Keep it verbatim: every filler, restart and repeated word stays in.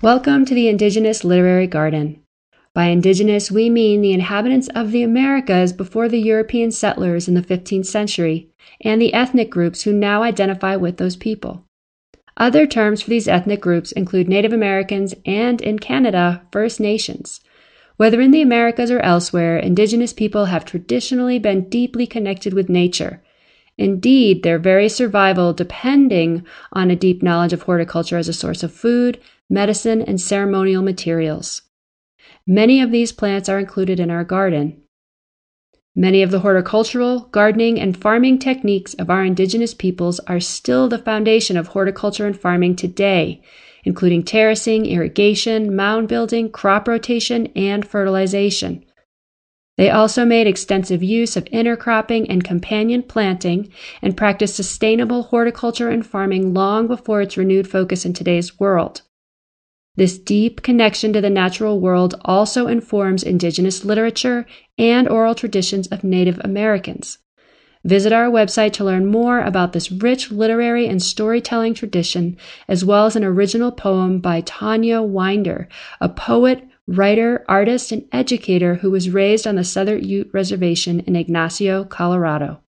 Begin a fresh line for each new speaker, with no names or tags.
Welcome to the Indigenous Literary Garden. By indigenous, we mean the inhabitants of the Americas before the European settlers in the fifteenth century, and the ethnic groups who now identify with those people. Other terms for these ethnic groups include Native Americans and, in Canada, First Nations. Whether in the Americas or elsewhere, Indigenous people have traditionally been deeply connected with nature. Indeed, their very survival depending on a deep knowledge of horticulture as a source of food, medicine, and ceremonial materials. Many of these plants are included in our garden. Many of the horticultural, gardening, and farming techniques of our indigenous peoples are still the foundation of horticulture and farming today, including terracing, irrigation, mound building, crop rotation, and fertilization. They also made extensive use of intercropping and companion planting and practiced sustainable horticulture and farming long before its renewed focus in today's world. This deep connection to the natural world also informs indigenous literature and oral traditions of Native Americans. Visit our website to learn more about this rich literary and storytelling tradition, as well as an original poem by Tanya Winder, a poet, writer, artist, and educator who was raised on the Southern Ute Reservation in Ignacio, Colorado.